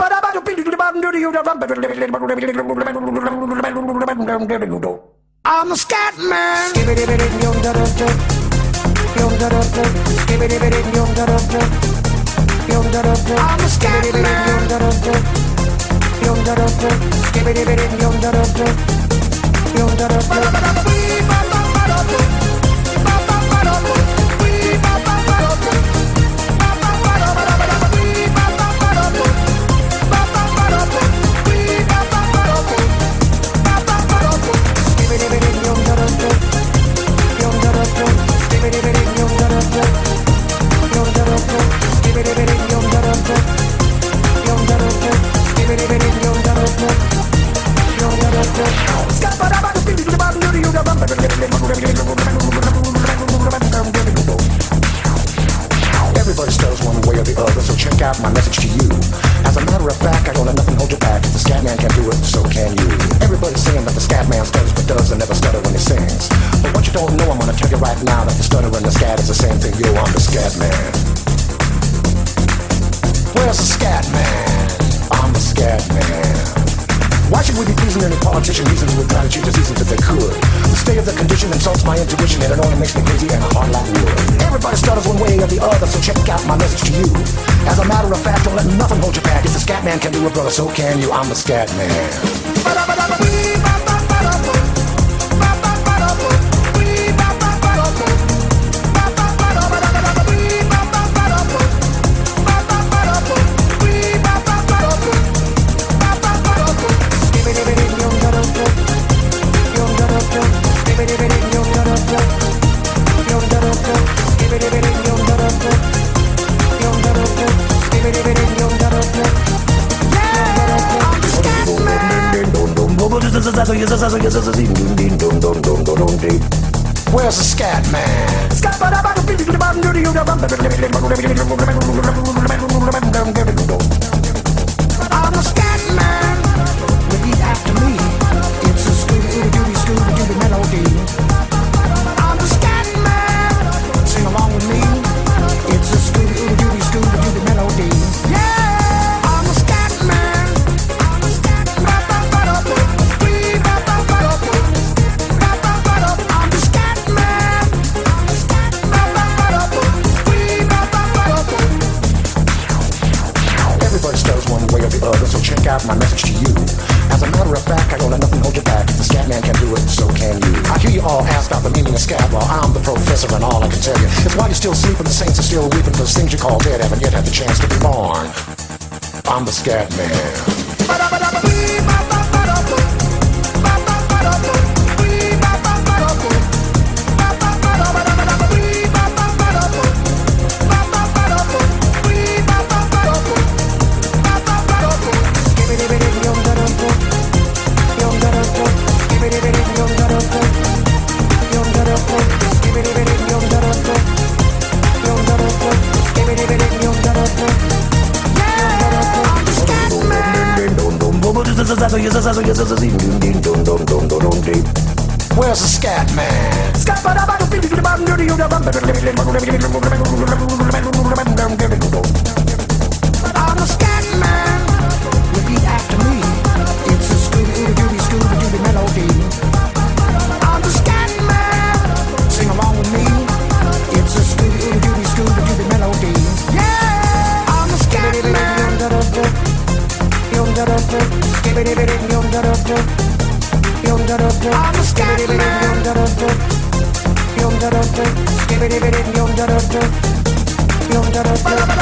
I'm the scat man. I'm the scat Everybody stutters one way or the other, so check out my message to you. As a matter of fact, I don't let nothing hold you back. If the scat man can do it, so can you. Everybody's saying that the scat man stutters but does and never stutter when he sings. But what you don't know, I'm gonna tell you right now that the stutter and the scat is the same thing. Yo, I'm the scat man. Where's the scat man? I'm the scat man. Why should we be pleasing any politician? Reasons would try to cheat diseases if they could. The state of the condition insults my intuition, and it only makes me crazy and hard like wood. Everybody stutters one way or the other, so check out my message to you. As a matter of fact, don't let nothing hold you back. If the scat man can do it, brother, so can you. I'm the scat man. Where's the scat man? I'm the scat man. Repeat after me. It's a Scooby-Dooby melody. I'm the scat man. Sing along with me. It's a Scooby-Dooby melody. Yeah, I'm the scat man. I'm the scat man. I'm the scat man. Everybody stutters one way or the other, so check out my message to you. As a matter of fact, I don't let nothing hold you back. If the scat man can do it, so can you. I hear you all ask about the meaning of scat. Well, I'm the professor, and all I can tell you is why you're still sleeping, the saints are still weeping, those things you call dead haven't yet had the chance to be born. I'm the scat man. Where's the scat man? I'm the scat man. Repeat after me. It's a Scooby-Dooby melody. I'm the scat man. Sing along with me. It's a Scooby-Dooby melody. Yeah, I'm the scat man. I'm the scat man.